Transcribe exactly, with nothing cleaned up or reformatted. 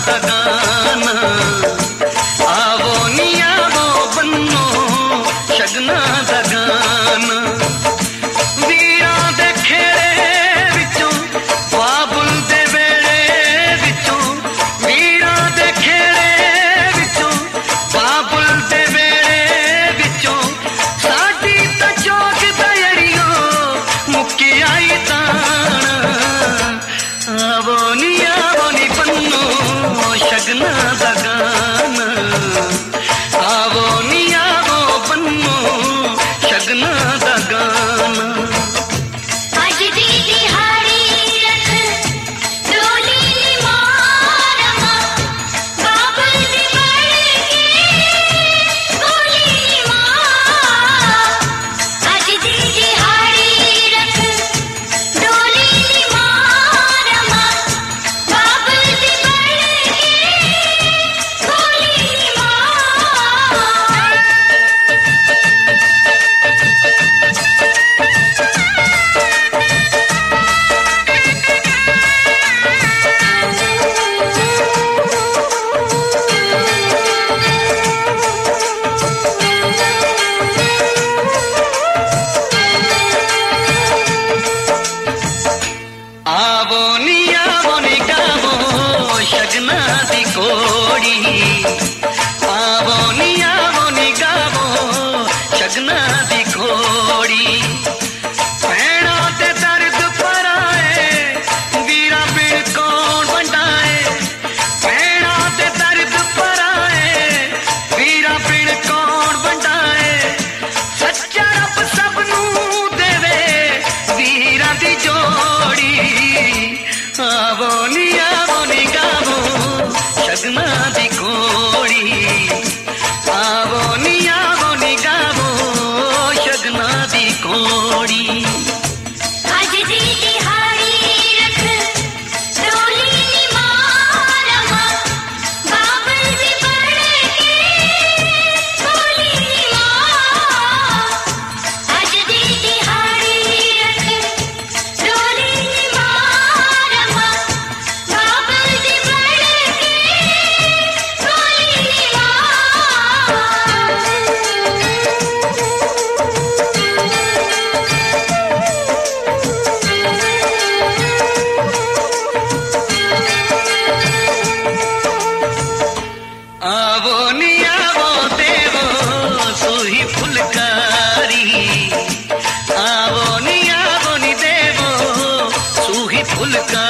दा गाना आवो नी आवो बन्नो शगना दा गाना वीरा दे खेड़े विचों बाबुल दे वेड़े विचों वीरा दे खेड़े विचों बाबुल दे वेड़े विचों साडी तां चौक दयड़ियो मुक्की आई ताना आवो नी आवो नी बन्नो शगना दा गाना आवो नी आवो बन्नो शगना दा गाना अज दी दिहाड़ी रख डोली नी मारमा बाबुल दी बड़ के बोली नी मां अज दी दिहाड़ी रख डोली नी मारमा बाबुल दी बड़ के बोली नी मां आवो नी आवो नी गावो शगना दी कोड़ी आवो नी आवो नी गावो शगना दी कोड़ी भैणा ते दर्द पराए वीरा बिन कौन वंडाए भैणा ते दर्द पराए वीरा बिन कौन वंडाए सच्चा रब सबनू देवे वीरा दी जोड़ी आवो नी आवो नी गावो शगना दी कोड़ी आवो नी आवो नी गावो शगना दी कोड़ी अज दी दिहाड़ी रख डोली नी मारमा बाबुल दी बड़ के बोली नी मां अज दी दिहाड़ी रख डोली नी मारमा बाबुल दी बड़ के बोली नी मां आवो नी आवो देवो सुही फुलकारी आवो नी आवो नी देवो सुही फुलकारी